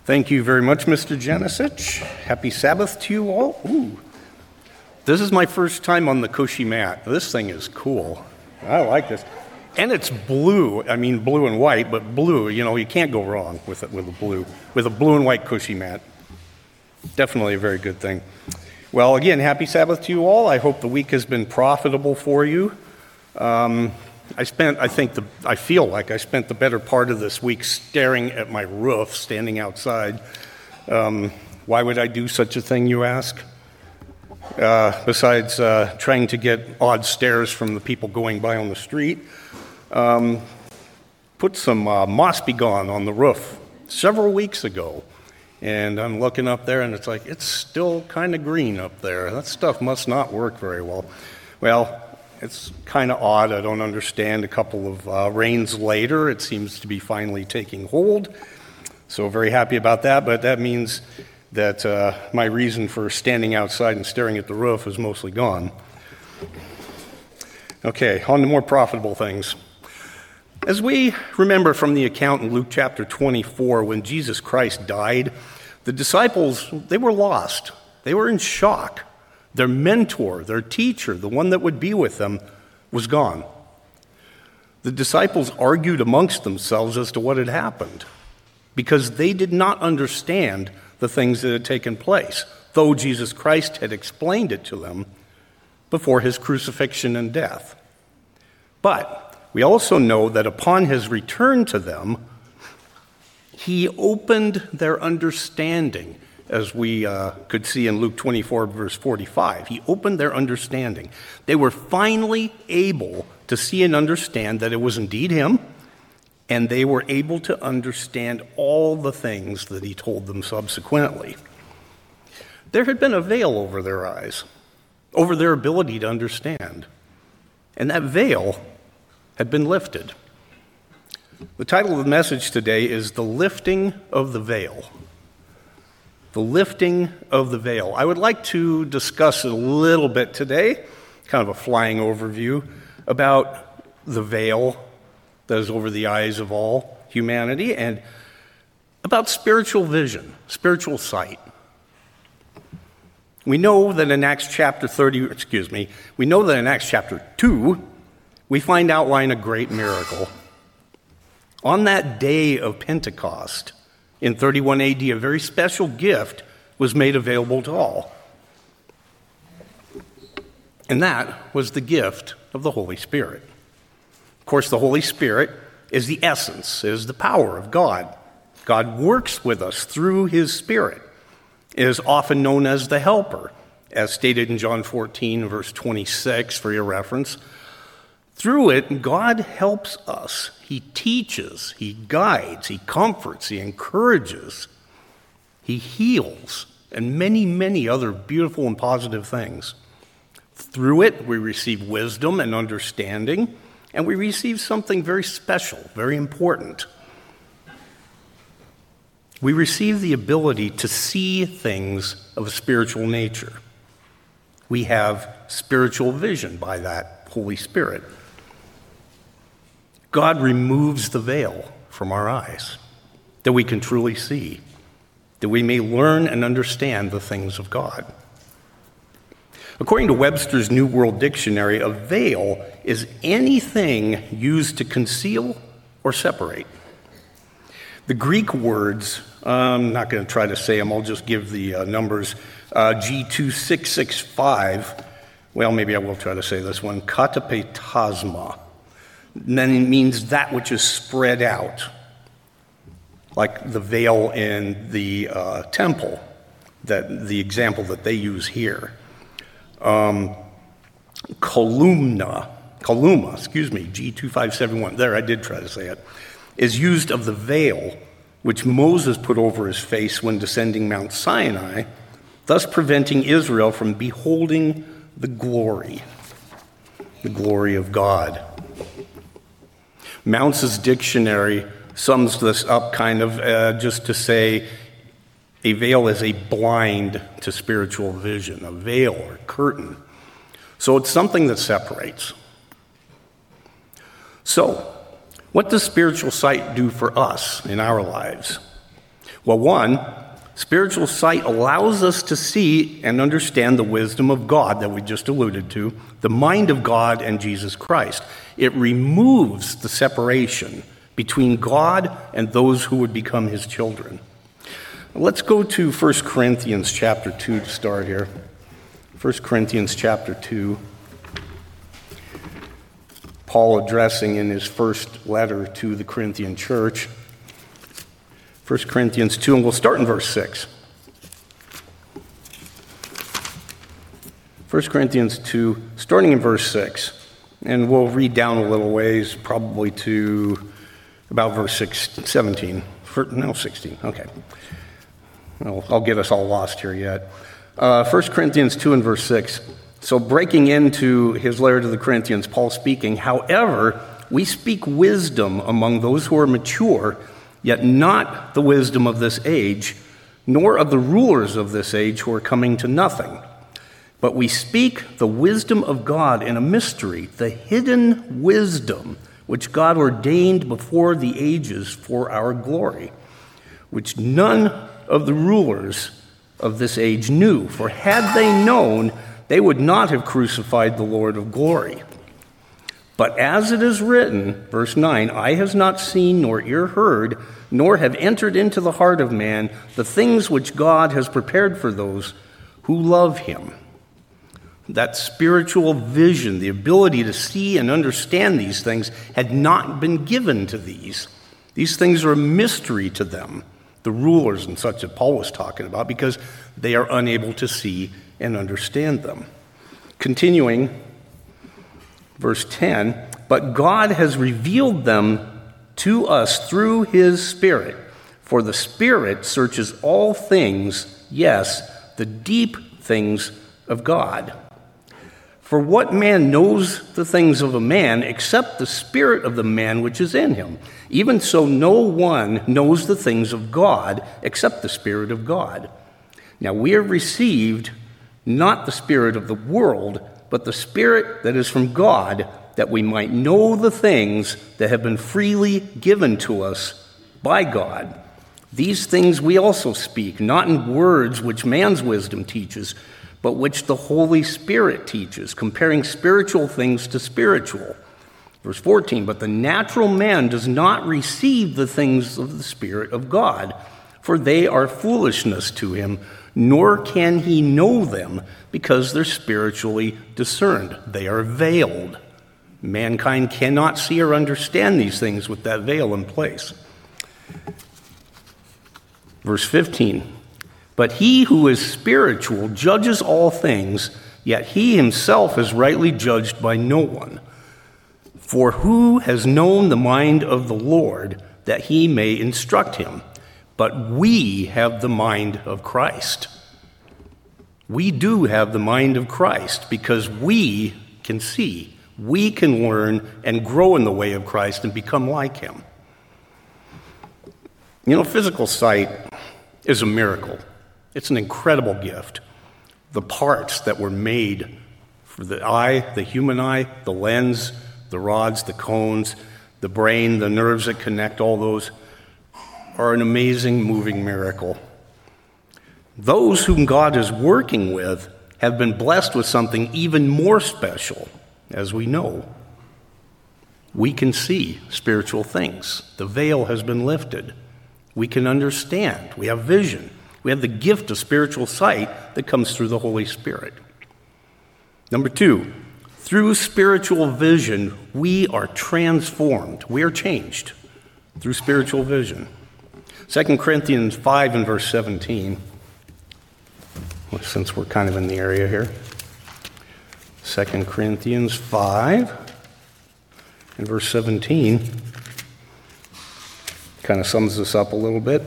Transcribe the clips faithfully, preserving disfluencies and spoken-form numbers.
Thank you very much, Mister Janicic. Happy Sabbath to you all. Ooh. This is my first time on the Cushy mat. This thing is cool. I like this. And it's blue. I mean, blue and white, but blue. You know, you can't go wrong with it with a blue, with a blue and white Cushy mat. Definitely a very good thing. Well, again, happy Sabbath to you all. I hope the week has been profitable for you. Um, I spent, I think, the, I feel like I spent the better part of this week staring at my roof, standing outside. Um, why would I do such a thing, you ask? Uh, besides uh, trying to get odd stares from the people going by on the street, um, put some uh, Moss Be Gone on the roof several weeks ago. And I'm looking up there, and it's like, it's still kind of green up there. That stuff must not work very well. Well, it's kind of odd. I don't understand. A couple of uh, rains later, it seems to be finally taking hold. So very happy about that, but that means that uh, my reason for standing outside and staring at the roof is mostly gone. Okay, on to more profitable things. As we remember from the account in Luke chapter twenty-four, when Jesus Christ died, the disciples, they were lost. They were in shock. Their mentor, their teacher, the one that would be with them, was gone. The disciples argued amongst themselves as to what had happened, because they did not understand the things that had taken place, though Jesus Christ had explained it to them before his crucifixion and death. But we also know that upon his return to them, he opened their understanding, as we uh, could see in Luke twenty-four, verse forty-five. He opened their understanding. They were finally able to see and understand that it was indeed him, and they were able to understand all the things that he told them subsequently. There had been a veil over their eyes, over their ability to understand, and that veil had been lifted. The title of the message today is The Lifting of the Veil. The lifting of the veil. I would like to discuss a little bit today, kind of a flying overview, about the veil that is over the eyes of all humanity, and about spiritual vision, spiritual sight. We know that in Acts chapter thirty, excuse me, we know that in Acts chapter two, we find outlined a great miracle. On that day of Pentecost, in thirty-one A D, a very special gift was made available to all. And that was the gift of the Holy Spirit. Of course, the Holy Spirit is the essence, is the power of God. God works with us through his Spirit. It is often known as the Helper, as stated in John fourteen, verse twenty-six, for your reference. Through it, God helps us. He teaches, he guides, he comforts, he encourages, he heals, and many, many other beautiful and positive things. Through it, we receive wisdom and understanding, and we receive something very special, very important. We receive the ability to see things of a spiritual nature. We have spiritual vision by that Holy Spirit. God removes the veil from our eyes, that we can truly see, that we may learn and understand the things of God. According to Webster's New World Dictionary, a veil is anything used to conceal or separate. The Greek words, I'm not going to try to say them, I'll just give the uh, numbers, uh, G two six six five, well, maybe I will try to say this one, katapetasma. Then it means that which is spread out, like the veil in the uh, temple, that the example that they use here. Um, columna, columna, excuse me, G two five seven one, there, I did try to say it, is used of the veil which Moses put over his face when descending Mount Sinai, thus preventing Israel from beholding the glory, the glory of God. Mounce's dictionary sums this up kind of uh, just to say a veil is a blind to spiritual vision, a veil or curtain. So it's something that separates. So, what does spiritual sight do for us in our lives? Well, one, spiritual sight allows us to see and understand the wisdom of God that we just alluded to, the mind of God and Jesus Christ. It removes the separation between God and those who would become his children. Let's go to First Corinthians chapter two to start here. First Corinthians chapter two. Paul addressing in his first letter to the Corinthian church. First Corinthians two, and we'll start in verse six. First Corinthians two, starting in verse six. And we'll read down a little ways, probably to about verse six, seventeen. No, sixteen. Okay. Well, I'll get us all lost here yet. Uh, First Corinthians two and verse six. So breaking into his letter to the Corinthians, Paul speaking, however, we speak wisdom among those who are mature, yet not the wisdom of this age, nor of the rulers of this age who are coming to nothing. But we speak the wisdom of God in a mystery, the hidden wisdom which God ordained before the ages for our glory, which none of the rulers of this age knew. For had they known, they would not have crucified the Lord of glory. But as it is written, verse nine, eye has not seen nor ear heard, nor have entered into the heart of man the things which God has prepared for those who love him. That spiritual vision, the ability to see and understand these things, had not been given to these. These things are a mystery to them, the rulers and such that Paul was talking about, because they are unable to see and understand them. Continuing, verse ten, but God has revealed them to us through his Spirit, for the Spirit searches all things, yes, the deep things of God. For what man knows the things of a man except the spirit of the man which is in him? Even so, no one knows the things of God except the Spirit of God. Now we have received not the spirit of the world, but the Spirit that is from God, that we might know the things that have been freely given to us by God. These things we also speak, not in words which man's wisdom teaches, but which the Holy Spirit teaches, comparing spiritual things to spiritual. Verse fourteen, but the natural man does not receive the things of the Spirit of God, for they are foolishness to him, nor can he know them, because they're spiritually discerned. They are veiled. Mankind cannot see or understand these things with that veil in place. Verse fifteen, but he who is spiritual judges all things, yet he himself is rightly judged by no one. For who has known the mind of the Lord, that he may instruct him? But we have the mind of Christ. We do have the mind of Christ because we can see. We can learn and grow in the way of Christ and become like him. You know, physical sight is a miracle. It's an incredible gift. The parts that were made for the eye, the human eye, the lens, the rods, the cones, the brain, the nerves that connect all those are an amazing, moving miracle. Those whom God is working with have been blessed with something even more special, as we know. We can see spiritual things. The veil has been lifted. We can understand. We have vision. We have the gift of spiritual sight that comes through the Holy Spirit. Number two, through spiritual vision, we are transformed. We are changed through spiritual vision. Second Corinthians five and verse seventeen, since we're kind of in the area here. Second Corinthians five and verse seventeen kind of sums this up a little bit.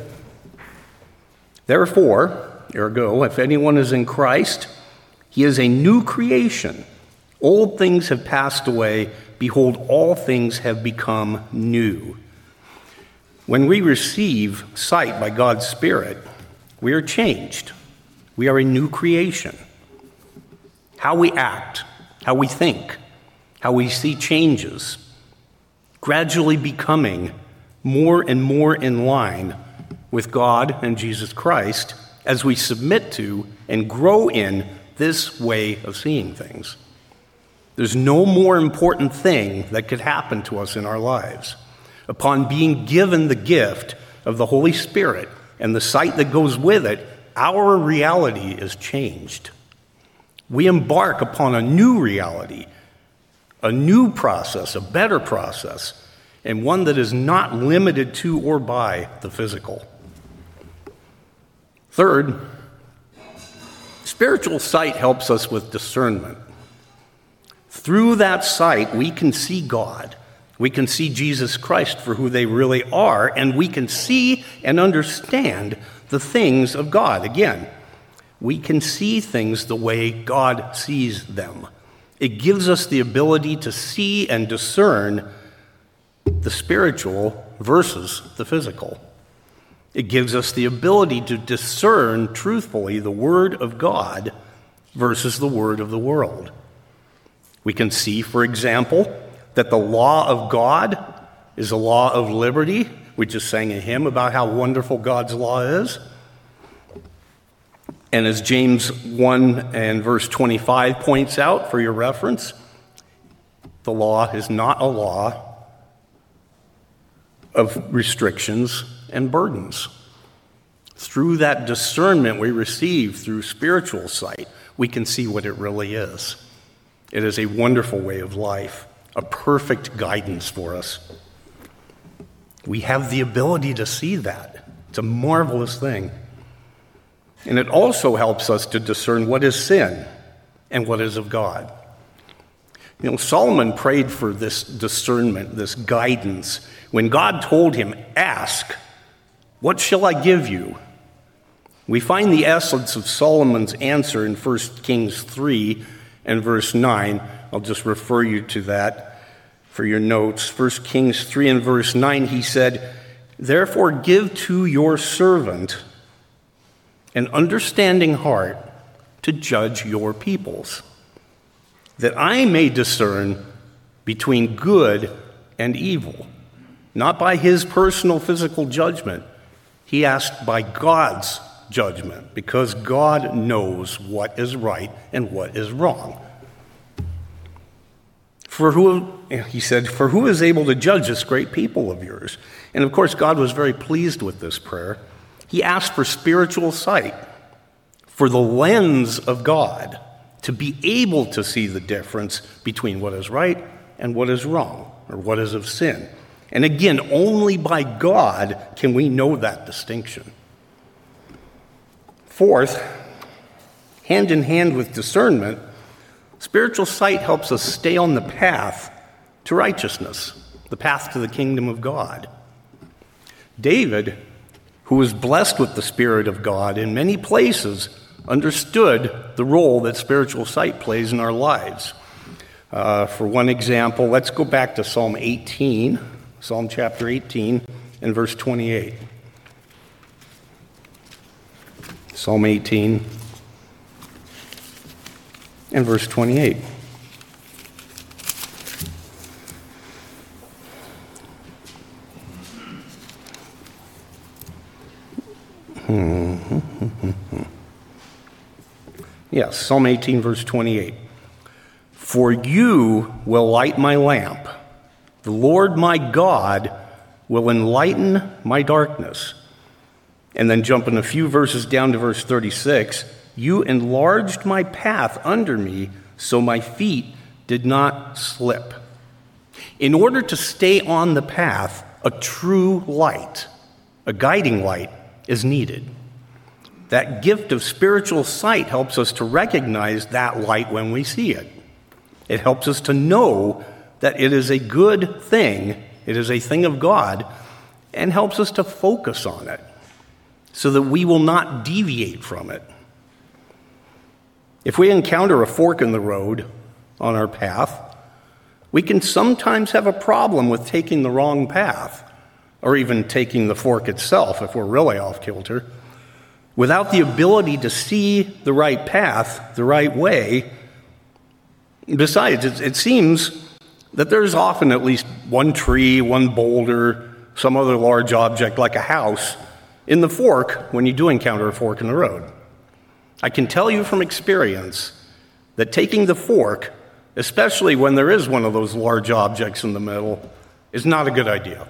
Therefore, ergo, if anyone is in Christ, he is a new creation. Old things have passed away. Behold, all things have become new. When we receive sight by God's Spirit, we are changed. We are a new creation. How we act, how we think, how we see changes, gradually becoming more and more in line with God and Jesus Christ as we submit to and grow in this way of seeing things. There's no more important thing that could happen to us in our lives. Upon being given the gift of the Holy Spirit and the sight that goes with it, our reality is changed. We embark upon a new reality, a new process, a better process, and one that is not limited to or by the physical. Third, spiritual sight helps us with discernment. Through that sight, we can see God. We can see Jesus Christ for who they really are, and we can see and understand the things of God. Again, we can see things the way God sees them. It gives us the ability to see and discern the spiritual versus the physical. It gives us the ability to discern truthfully the Word of God versus the word of the world. We can see, for example, that the law of God is a law of liberty. We just sang a hymn about how wonderful God's law is. And as James one and verse twenty-five points out for your reference, the law is not a law of restrictions and burdens. Through that discernment we receive through spiritual sight, we can see what it really is. It is a wonderful way of life, a perfect guidance for us. We have the ability to see that. It's a marvelous thing. And it also helps us to discern what is sin and what is of God. You know, Solomon prayed for this discernment, this guidance, when God told him, "Ask, what shall I give you?" We find the essence of Solomon's answer in First Kings three and verse nine. I'll just refer you to that for your notes. First Kings three and verse nine, he said, "Therefore give to your servant an understanding heart to judge your peoples, that I may discern between good and evil." Not by his personal physical judgment. He asked by God's judgment, because God knows what is right and what is wrong. For who, he said, "For who is able to judge this great people of yours?" And of course, God was very pleased with this prayer. He asked for spiritual sight, for the lens of God, to be able to see the difference between what is right and what is wrong, or what is of sin. And again, only by God can we know that distinction. Fourth, hand in hand with discernment, spiritual sight helps us stay on the path to righteousness, the path to the kingdom of God. David, who was blessed with the Spirit of God in many places, understood the role that spiritual sight plays in our lives. Uh, for one example, let's go back to Psalm eighteen. Psalm chapter eighteen and verse twenty-eight. Psalm eighteen and verse twenty-eight. Yes, Psalm eighteen, verse twenty-eight. "For you will light my lamp. The Lord my God will enlighten my darkness." And then jumping a few verses down to verse thirty-six, "You enlarged my path under me, so my feet did not slip." In order to stay on the path, a true light, a guiding light, is needed. That gift of spiritual sight helps us to recognize that light when we see it. It helps us to know that it is a good thing, it is a thing of God, and helps us to focus on it so that we will not deviate from it. If we encounter a fork in the road on our path, we can sometimes have a problem with taking the wrong path, or even taking the fork itself if we're really off kilter. Without the ability to see the right path, the right way, besides, it, it seems that there's often at least one tree, one boulder, some other large object like a house in the fork when you do encounter a fork in the road. I can tell you from experience that taking the fork, especially when there is one of those large objects in the middle, is not a good idea.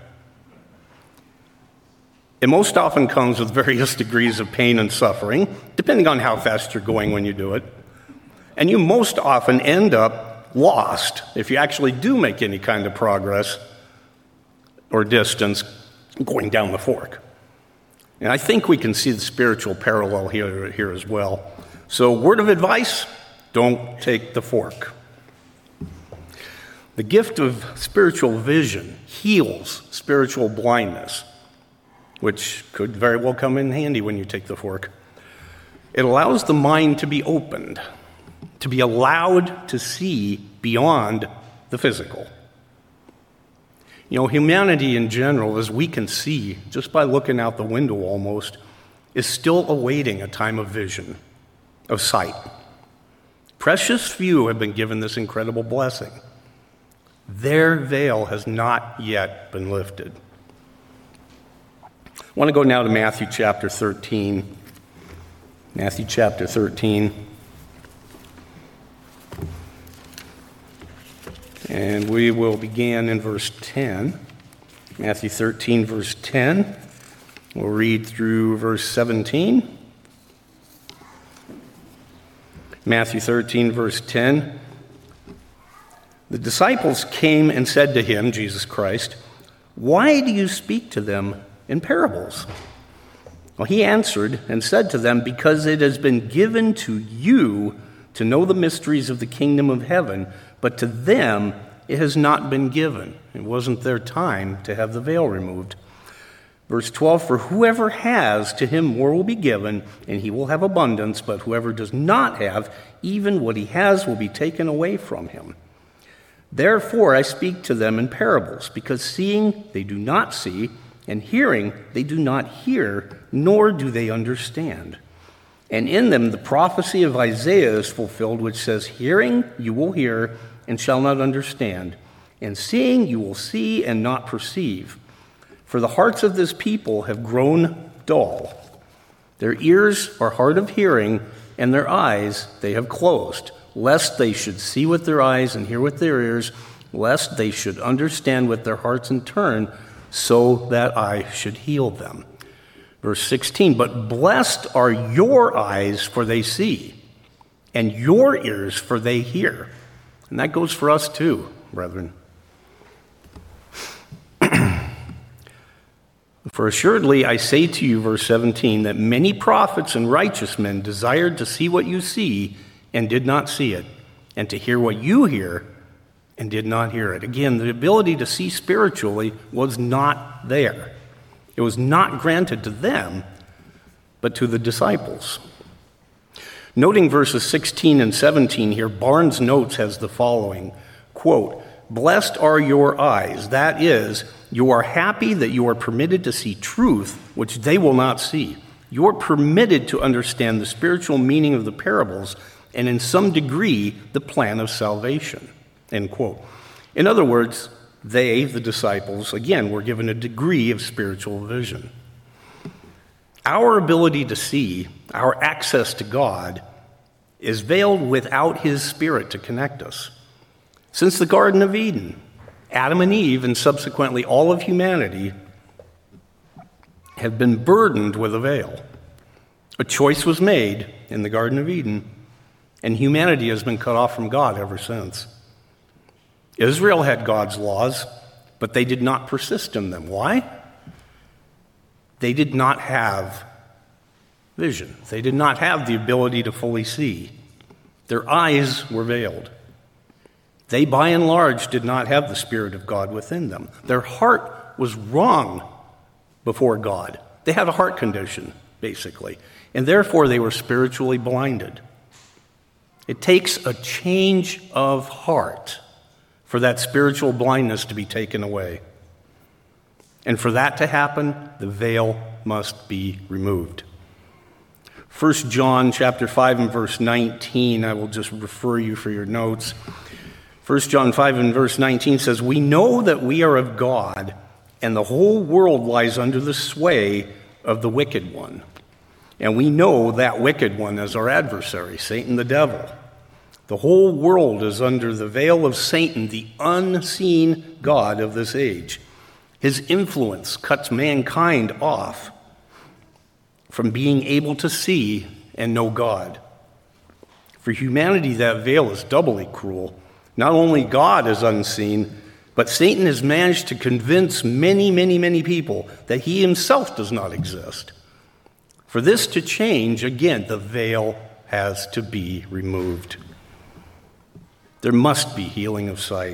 It most often comes with various degrees of pain and suffering, depending on how fast you're going when you do it. And you most often end up lost if you actually do make any kind of progress or distance going down the fork. And I think we can see the spiritual parallel here, here as well. So, word of advice, don't take the fork. The gift of spiritual vision heals spiritual blindness, which could very well come in handy when you take the fork. It allows the mind to be opened, to be allowed to see beyond the physical. You know, humanity in general, as we can see just by looking out the window almost, is still awaiting a time of vision, of sight. Precious few have been given this incredible blessing. Their veil has not yet been lifted. I want to go now to Matthew chapter thirteen. Matthew chapter thirteen. And we will begin in verse ten. Matthew thirteen, verse ten. We'll read through verse seventeen. Matthew thirteen, verse ten. The disciples came and said to him, Jesus Christ, "Why do you speak to them in parables?" Well, he answered and said to them, "Because it has been given to you to know the mysteries of the kingdom of heaven, but to them it has not been given." It wasn't their time to have the veil removed. Verse twelve, "For whoever has, to him more will be given, and he will have abundance, but whoever does not have, even what he has will be taken away from him. Therefore I speak to them in parables, because seeing they do not see, and hearing they do not hear, nor do they understand. And in them the prophecy of Isaiah is fulfilled, which says, Hearing you will hear, and shall not understand, and seeing you will see, and not perceive. For the hearts of this people have grown dull. Their ears are hard of hearing, and their eyes they have closed, lest they should see with their eyes and hear with their ears, lest they should understand with their hearts and turn, so that I should heal them." Verse sixteen, "But blessed are your eyes, for they see, and your ears, for they hear." And that goes for us too, brethren. "For assuredly I say to you," verse seventeen, "that many prophets and righteous men desired to see what you see and did not see it, and to hear what you hear and did not hear it." Again, the ability to see spiritually was not there. It was not granted to them, but to the disciples. Noting verses sixteen and seventeen here, Barnes Notes has the following, quote, "Blessed are your eyes. That is, you are happy that you are permitted to see truth, which they will not see. You are permitted to understand the spiritual meaning of the parables, and in some degree, the plan of salvation." End quote. In other words, they, the disciples, again, were given a degree of spiritual vision. Our ability to see, our access to God, is veiled without His Spirit to connect us. Since the Garden of Eden, Adam and Eve, and subsequently all of humanity, have been burdened with a veil. A choice was made in the Garden of Eden, and humanity has been cut off from God ever since. Israel had God's laws, but they did not persist in them. Why? They did not have vision. They did not have the ability to fully see. Their eyes were veiled. They, by and large, did not have the Spirit of God within them. Their heart was wrong before God. They had a heart condition, basically, and therefore they were spiritually blinded. It takes a change of heart for that spiritual blindness to be taken away. And for that to happen, the veil must be removed. First John chapter five and verse nineteen, I will just refer you for your notes. First John five and verse nineteen says, "We know that we are of God, and the whole world lies under the sway of the wicked one. And we know that wicked one as our adversary, Satan the devil. The whole world is under the veil of Satan, the unseen god of this age. His influence cuts mankind off from being able to see and know God. For humanity, that veil is doubly cruel. Not only God is unseen, but Satan has managed to convince many, many, many people that he himself does not exist. For this to change, again, the veil has to be removed. There must be healing of sight.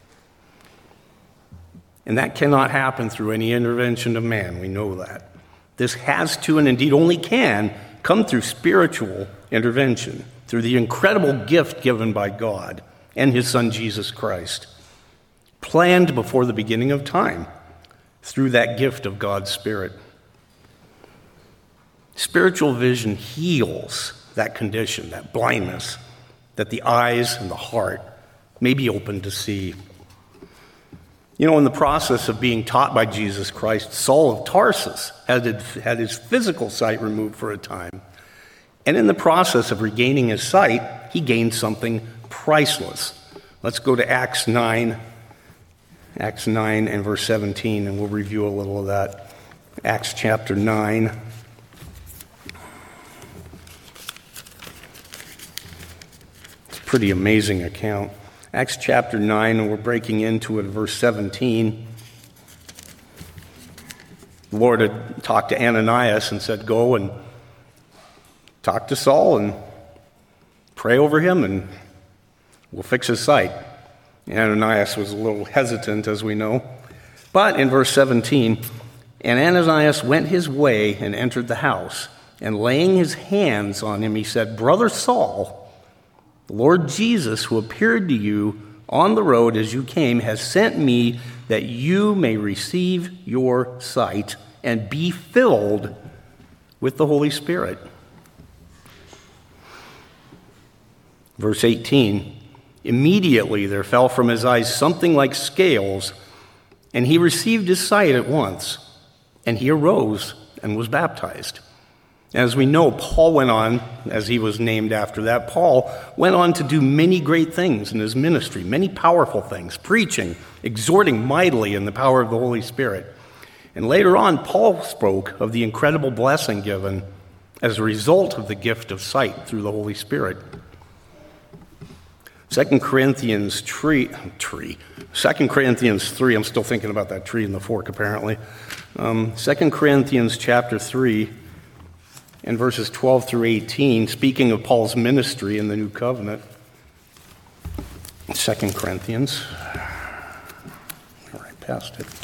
And that cannot happen through any intervention of man. We know that. This has to, and indeed only can, come through spiritual intervention, through the incredible gift given by God and his Son Jesus Christ, planned before the beginning of time through that gift of God's Spirit. Spiritual vision heals that condition, that blindness, that the eyes and the heart may be open to see. You know, in the process of being taught by Jesus Christ, Saul of Tarsus had, had his physical sight removed for a time. And in the process of regaining his sight, he gained something priceless. Let's go to Acts nine, Acts nine and verse seventeen, and we'll review a little of that. Acts chapter nine. Pretty amazing account. Acts chapter nine, and we're breaking into it, verse seventeen. The Lord had talked to Ananias and said, go and talk to Saul and pray over him, and we'll fix his sight. Ananias was a little hesitant, as we know. But in verse seventeen, and Ananias went his way and entered the house, and laying his hands on him, he said, Brother Saul, the Lord Jesus, who appeared to you on the road as you came, has sent me that you may receive your sight and be filled with the Holy Spirit. Verse eighteen, immediately there fell from his eyes something like scales, and he received his sight at once, and he arose and was baptized. As we know, Paul went on, as he was named after that, Paul went on to do many great things in his ministry, many powerful things, preaching, exhorting mightily in the power of the Holy Spirit. And later on, Paul spoke of the incredible blessing given as a result of the gift of sight through the Holy Spirit. Second Corinthians tree, tree. Second Corinthians three, I'm still thinking about that tree in the fork apparently. Um, Second Corinthians chapter three, in verses twelve through eighteen, speaking of Paul's ministry in the New Covenant. Second Corinthians. All right, past it.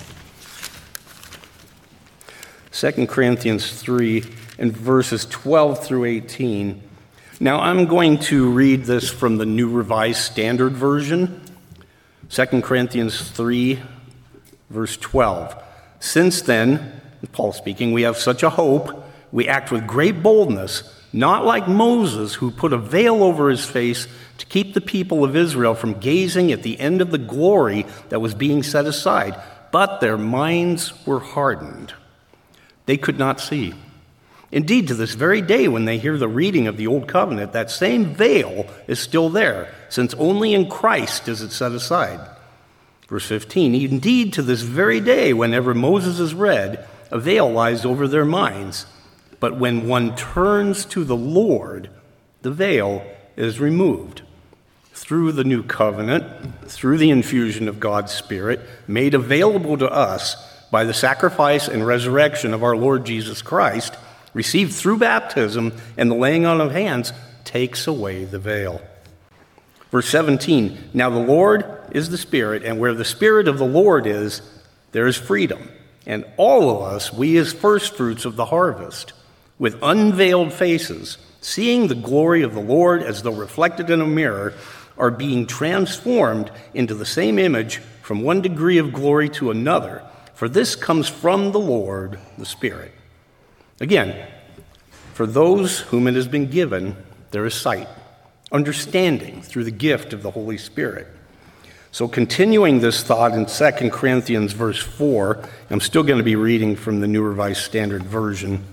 Second Corinthians three, in verses twelve through eighteen. Now, I'm going to read this from the New Revised Standard Version. Second Corinthians three, verse twelve. Since then, Paul speaking, we have such a hope. We act with great boldness, not like Moses, who put a veil over his face to keep the people of Israel from gazing at the end of the glory that was being set aside. But their minds were hardened. They could not see. Indeed, to this very day, when they hear the reading of the Old Covenant, that same veil is still there, since only in Christ is it set aside. Verse fifteen, indeed, to this very day, whenever Moses is read, a veil lies over their minds. But when one turns to the Lord, the veil is removed. Through the new covenant, through the infusion of God's Spirit, made available to us by the sacrifice and resurrection of our Lord Jesus Christ, received through baptism and the laying on of hands, takes away the veil. Verse seventeen, now the Lord is the Spirit, and where the Spirit of the Lord is, there is freedom. And all of us, we as firstfruits of the harvest, with unveiled faces, seeing the glory of the Lord as though reflected in a mirror, are being transformed into the same image from one degree of glory to another. For this comes from the Lord, the Spirit. Again, for those whom it has been given, there is sight, understanding through the gift of the Holy Spirit. So continuing this thought in Second Corinthians verse four, I'm still going to be reading from the New Revised Standard Version.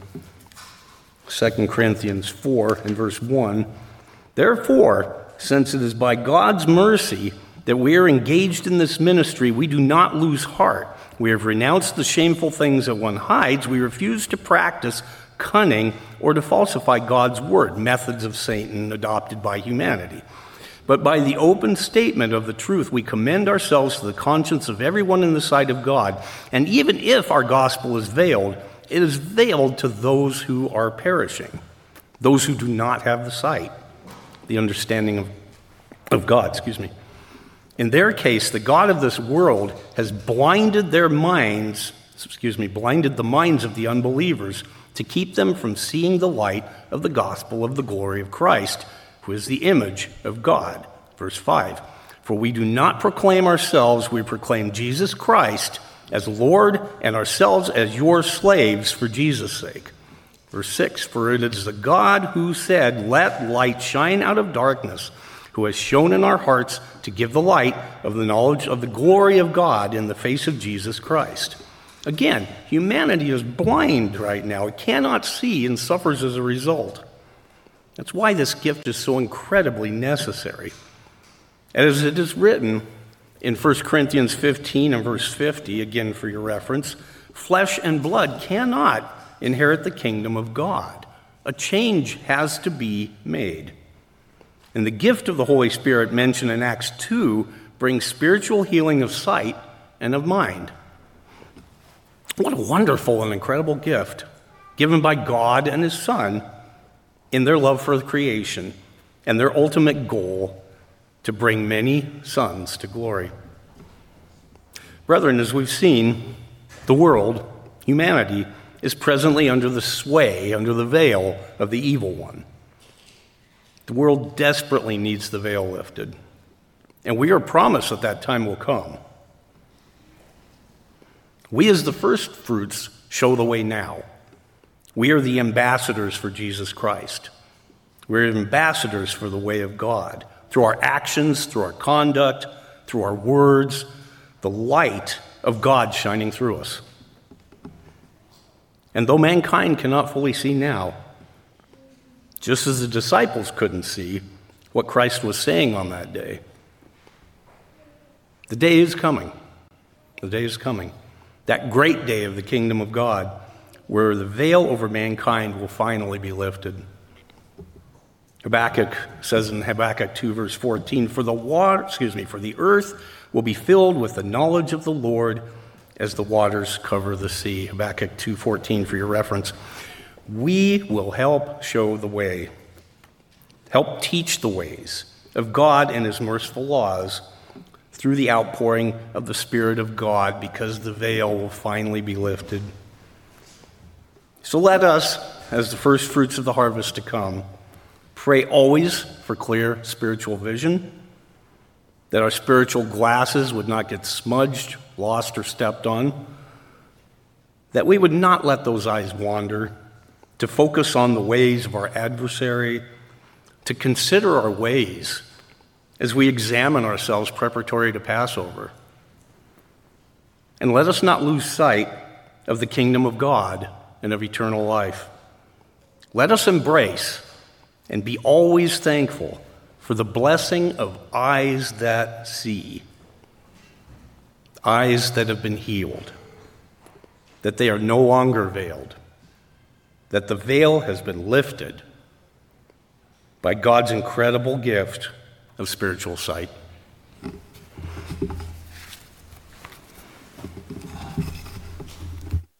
Second Corinthians four and verse one. Therefore, since it is by God's mercy that we are engaged in this ministry, we do not lose heart. We have renounced the shameful things that one hides. We refuse to practice cunning or to falsify God's word, methods of Satan adopted by humanity. But by the open statement of the truth, we commend ourselves to the conscience of everyone in the sight of God. And even if our gospel is veiled, it is veiled to those who are perishing, those who do not have the sight, the understanding of, of God, excuse me. In their case, the God of this world has blinded their minds, excuse me, blinded the minds of the unbelievers to keep them from seeing the light of the gospel of the glory of Christ, who is the image of God. Verse five, for we do not proclaim ourselves, we proclaim Jesus Christ as Lord and ourselves as your slaves for Jesus' sake. Verse six, for it is the God who said, let light shine out of darkness, who has shown in our hearts to give the light of the knowledge of the glory of God in the face of Jesus Christ. Again, humanity is blind right now. It cannot see and suffers as a result. That's why this gift is so incredibly necessary. As it is written in First Corinthians fifteen and verse fifty, again for your reference, flesh and blood cannot inherit the kingdom of God. A change has to be made. And the gift of the Holy Spirit mentioned in Acts two brings spiritual healing of sight and of mind. What a wonderful and incredible gift given by God and his Son in their love for creation and their ultimate goal to bring many sons to glory. Brethren, as we've seen, the world, humanity, is presently under the sway, under the veil of the evil one. The world desperately needs the veil lifted, and we are promised that that time will come. We as the first fruits show the way now. We are the ambassadors for Jesus Christ. We're ambassadors for the way of God. Through our actions, through our conduct, through our words, the light of God shining through us. And though mankind cannot fully see now, just as the disciples couldn't see what Christ was saying on that day, the day is coming. The day is coming. That great day of the kingdom of God, where the veil over mankind will finally be lifted. Habakkuk says in Habakkuk two, verse fourteen, for the water, excuse me, for the earth will be filled with the knowledge of the Lord as the waters cover the sea. Habakkuk two fourteen for your reference. We will help show the way, help teach the ways of God and his merciful laws through the outpouring of the Spirit of God, because the veil will finally be lifted. So let us, as the first fruits of the harvest to come, pray always for clear spiritual vision, that our spiritual glasses would not get smudged, lost, or stepped on, that we would not let those eyes wander, to focus on the ways of our adversary, to consider our ways as we examine ourselves preparatory to Passover. And let us not lose sight of the kingdom of God and of eternal life. Let us embrace and be always thankful for the blessing of eyes that see, eyes that have been healed, that they are no longer veiled, that the veil has been lifted by God's incredible gift of spiritual sight.